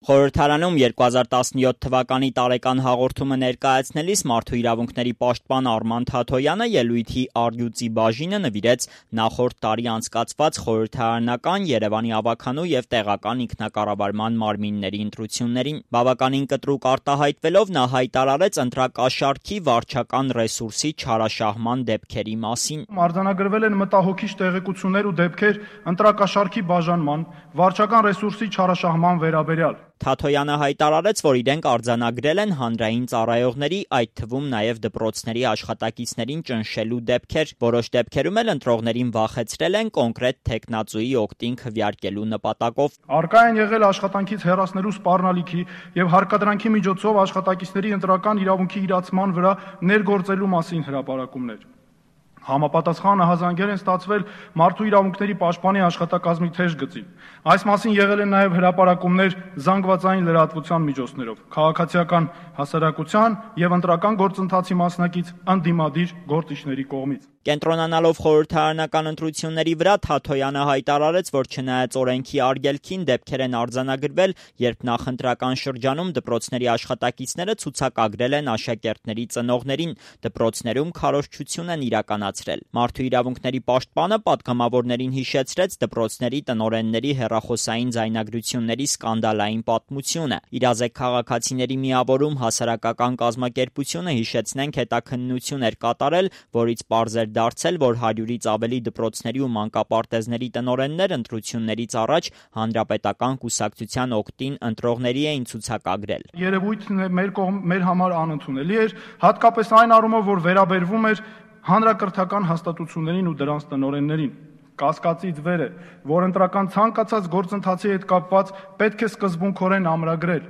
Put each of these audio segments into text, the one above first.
Խորհրդարանում 2017 թվականի տարեկան հաղորդումը ներկայացնելիս մարդու իրավունքների պաշտպան Արման Թաթոյանը ելույթի առյուծի բաժինը նվիրեց նախորդ տարի անցկացված խորհրդարանական, Երևանի ավագանու և տեղական ինքնակառավարման մարմինների ընտրություններին։ Բավականին կտրուկ արտահայտվելով նա հայտարարեց ընտրակաշառքի վարչական ռեսուրսի չարաշահման դեպքերի մասին։ Արձանագրվել են մտահոգիչ տեղեկություններ ու դեպքեր ընտրակաշառքի բաժանման, վարչական ռեսուրսի չարաշահման վերաբերյալ։ Թաթոյանը հայտարարեց, որ իրենք արձանագրել են հանրային ծառայողների, այդ թվում նաև դպրոցների աշխատակիցներին ճնշելու դեպքեր, որոշ դեպքերում էլ ընտրողներին վախեցրել են կոնկրետ թեկնածուի օգտին քվեարկելու նպատակով։ Առկա են եղել աշխատանքից հեռացնելու սպառնալիքի և հարկադրանքի միջոցով աշխատակիցների ընտրական իրավունքի իրացման վրա ներգործելու մասին հրապարակումներ։ Համապատասխան ահազանգեր են ստացվել մարդու իրավունքների պաշտպանի աշխատակազմի թեժ գծին։ Այս մասին եղել են նաև հրապարակումներ զանգվածային լրատվության միջոցներով, քաղաքացիական հասարակության և ընտրական գործընթացի մասնակից ընդդիմադիր գործիչների կողմից։ Կենտրոնանալով խորհրդարանական ընտրությունների վրա Թաթոյանը հայտարարեց, որ չնայած օրենքի արգելքին դեպքեր են արձանագրվել, երբ նախընտրական շրջանում դպրոցների աշխատակիցները ցուցակագրել են աշակերտների ծնողներին, դպրոցներում քարոզչություն են իրականացրել։ Մարդու իրավունքների պաշտպանը պատգամավորներին հիշեցրեց դպրոցների տնօրենների հեռախոսային ձայնագրությունների սկանդալային պատմությունը։ Իրազեկ քաղաքացիների միավորում հասարակական կազմակերպությունը, հիշեցնենք, հետաքննություն էր կատարել, որից պարզ էր դարձել, որ 100-ից ավելի դպրոցների ու մանկապարտեզների տնօրեններ ընտրություններից առաջ հանրապետական կուսակցության օգտին ընտրողների էին ցուցակագրել։ Երևույթն մեր համար անընդունելի էր, հատկապես այն առումով, որ վերաբերվում էր հանրակրթական հաստատություններին ու դրանց տնօրեններին։ Կասկածից վեր է, որ ընտրական ցանկացած գործընթացի հետ կապված պետք է սկզբունքորեն ամրագրել,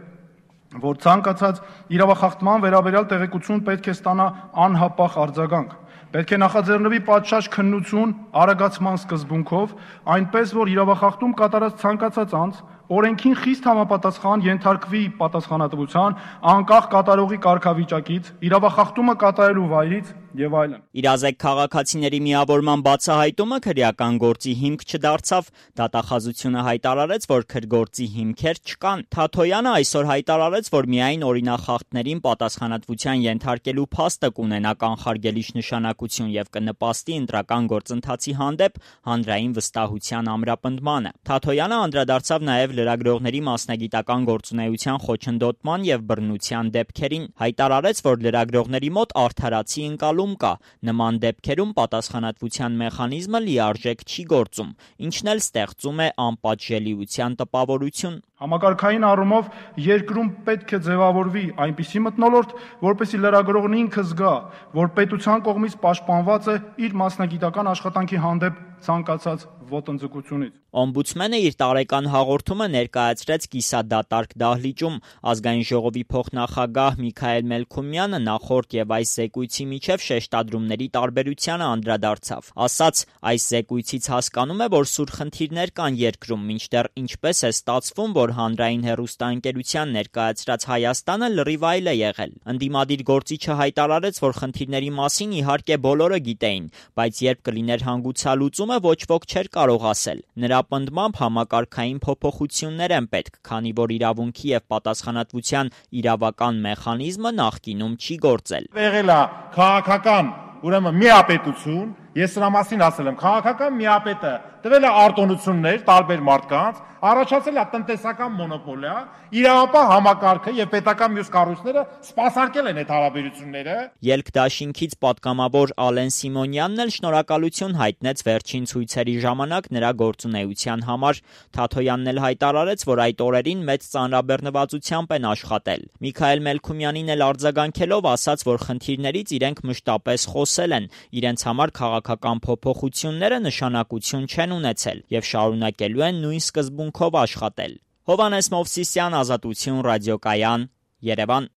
որ ցանկացած իրավախախտման վերաբերյալ տեղեկություն պետք է ստանա անհապաղ արձագանք։ Պետք է նախաձեռնվի պատշաճ քննություն արագացման սկզբունքով, այնպես որ իրավախախտում կատարած ցանկացած անձ օրենքին խիստ համապատասխան ենթարկվի պատասխանատվության, անկախ կատարողի կարգավիճակից, իրավախախտումը կատարելու վայրից եւ այլն։ Իրազեկ քաղաքացիների միավորման բացահայտումը քրեական գործի հիմք չդարձավ, դատախազությունը հայտարարեց, որ քրգործի հիմքեր չկան։ Թաթոյանը այսօր հայտարարեց, որ միայն օրինախախտներին պատասխանատվության ենթարկելու փաստը կունենա կանխարգելիչ նշանակություն եւ կնպաստի ընտրական գործընթացի հանդեպ հանրային վստահության ամրապնդմանը։ Թաթոյանը անդրադարձավ նաեւ լրագրողների մասնագիտական գործունեության խոչընդոտման եւ բռնության դեպքերին, հայտարարեց, որ լրագրողների մոտ արդարացի ընկալում կա, նման դեպքերում պատասխանատվության մեխանիզմը լիարժեք չի գործում, ինչն էլ ստեղծում է անպատժելիության տպավորություն։ Համակարգային առումով երկրում պետք է ձևավորվի այնպիսի մթնոլորտ, որպեսզի լրագրողն ինքը զգա, որ պետության կողմից պաշտպանված է իր մասնագիտական աշխատանքի հանդեպ ցանկացած ոտնձգությունից։ Օմբուդսմենը իր տարեկան հաղորդումը ներկայացրեց կիսադատարկ դահլիճում։ Ազգային ժողովի փոխնախագահ Միքայել Մելքումյանը նախորդ եւ այս զեկույցի միջև շեշտադրումների տարբերությանը անդրադարձավ։ Ասաց, այս զեկույցից հասկանում է, որ սուր խնդիրներ կան երկրում, մինչդեռ ինչպես է ստացվում, որ հանրային հեռուստաընկերության ներկայացրած Հայաստանը լրիվ այլ է եղել։ Ընդդիմադիր գործիչը հայտարարեց, որ խնդիրների մասին իհարկե բոլորը գիտեին, բայց երբ կլիներ հանգուցալուծումը, ոչ ոք չէր կարող ասել։ Նրա պնդմամբ համակարգային փոփոխություններ են պետք, քանի որ իրավունքի եւ պատասխանատվության իրավական մեխանիզմը նախկինում չի գործել։ Եղել է քաղաքական, ուրեմն միապետություն, ես սրա մասին ասել եմ, քաղաքական միապետը տվել է արտոնություններ տարբեր մարդկանց, առաջացել է տնտեսական մոնոպոլիա, իրավապահ համակարգը եւ պետական մյուս կառույցները սպասարկել են այդ հարաբերությունները։ Ելք դաշինքից պատգամավոր Ալեն Սիմոնյանն էլ շնորհակալություն հայտնեց վերջին ցույցերի ժամանակ նրա գործունեության համար։ Թաթոյանն էլ հայտարարեց, որ այդ օրերին մեծ ծանրաբեռնվածությամբ են աշխատել։ Միքայել Մելքումյանին էլ արձագանքելով ասաց, որ խնդիրներից իրենք մշտապես խոսել են, իրենց համար քաղաքական փոփոխությունները նշանակություն չեն ունեցել եւ շարունակելու են նույն սկզբունքով աշխատել։ Հովհաննես Մովսիսյան, Ազատություն ռադիոկայան, Երևան։